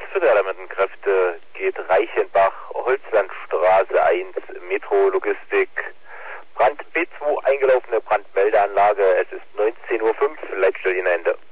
für die Elementenkräfte geht Reichenbach, Holzlandstraße 1, Metro-Logistik, Brand B2 eingelaufene Brandmeldeanlage. Es ist 19:05 Uhr, Leitstellen Ende.